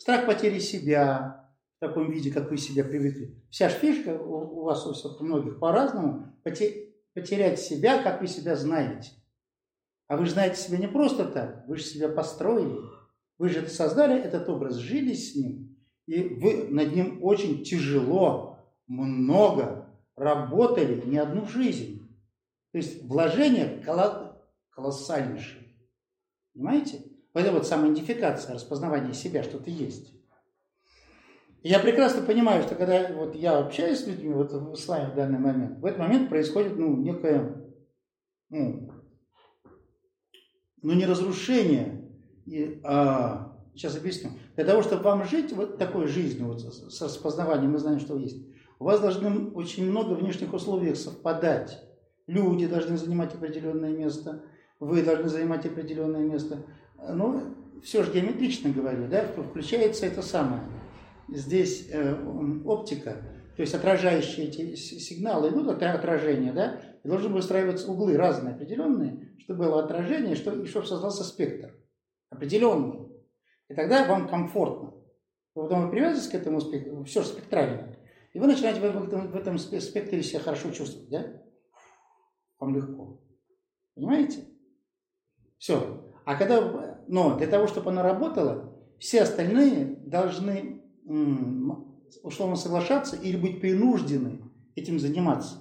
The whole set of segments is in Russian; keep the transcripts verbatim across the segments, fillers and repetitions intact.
страх потери себя в таком виде, как вы себя привыкли. Вся ж фишка у, у вас у всех, у многих по-разному, потерять себя, как вы себя знаете. А вы же знаете себя не просто так, вы же себя построили. Вы же это создали, этот образ, жили с ним, и вы над ним очень тяжело, много работали, не одну жизнь. То есть вложение колоссальнейшее. Понимаете? Вот это вот самоидентификация, распознавание себя, что ты есть. И я прекрасно понимаю, что когда вот я общаюсь с людьми вот с вами в данный момент, в этот момент происходит ну, некое, ну, ну не разрушение, и, а, сейчас объясню. Для того, чтобы вам жить вот такой жизнью, вот, с распознаванием, мы знаем, что есть, у вас должны очень много внешних условий совпадать. Люди должны занимать определенное место, вы должны занимать определенное место. Ну, все же геометрично говорю, да, включается это самое. Здесь э, оптика, то есть отражающие эти сигналы идут, отражение, да, и должны выстраиваться углы разные, определенные, чтобы было отражение, чтобы, и чтобы создался спектр определенный. И тогда вам комфортно. Потом вы привязываетесь к этому спектру, все же спектрально, и вы начинаете в этом, в этом спектре себя хорошо чувствовать, да? Вам легко. Понимаете? Все. А когда, но для того, чтобы она работала, все остальные должны условно соглашаться или быть принуждены этим заниматься.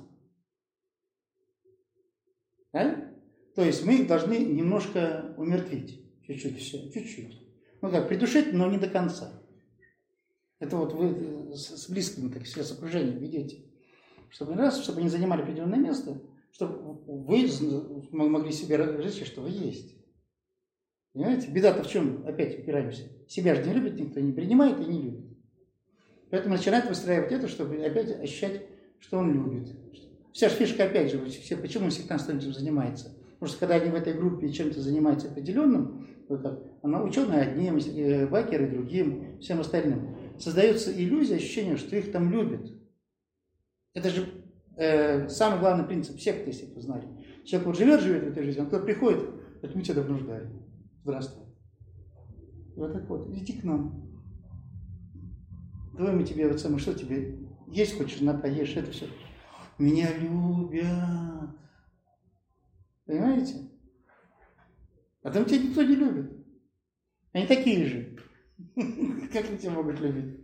Да? То есть мы их должны немножко умертвить. Чуть-чуть все, чуть-чуть. Ну как, придушить, но не до конца. Это вот вы с близкими, так сказать, с окружением ведете. Чтобы раз, чтобы они занимали определенное место, чтобы вы могли себе разрешить, что вы есть. Понимаете? Беда-то в чем? Опять упираемся. Себя же не любит никто, не принимает и не любит. Поэтому начинает выстраивать это, чтобы опять ощущать, что он любит. Вся же фишка, опять же, все, почему сектантство этим занимается? Потому что когда они в этой группе чем-то занимаются определенным, вот как, она ученые одним, бакеры другим, всем остальным, создается иллюзия, ощущение, что их там любят. Это же э, самый главный принцип секты, если вы знали. Человек вот живет, живет в этой жизни, он когда приходит, говорит, мы тебя давно ждали. Здравствуй. Вот так вот, иди к нам. Давай мы тебе, вот самое, что тебе, есть хочешь, на, поешь, это все. Меня любят. Понимаете? А там тебя никто не любит. Они такие же. Как они тебя могут любить?